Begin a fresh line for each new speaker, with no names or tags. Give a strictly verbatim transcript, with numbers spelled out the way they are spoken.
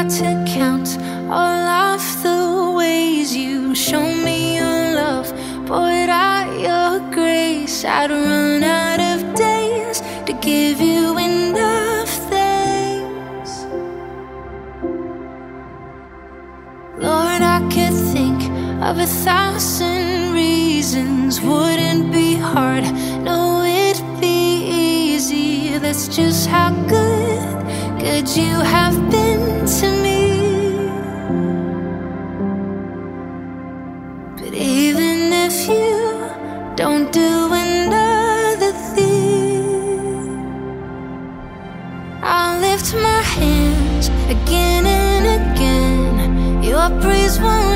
to count all of the ways you show me your love. Poured out your grace, I'd run out of days to give you enough thanks. Lord, I could think of a thousand reasons. Wouldn't be hard, no, it'd be easy. That's just how good, good you have been to me. But even if you don't do another thing, I'll lift my hands again and again. Your praise won't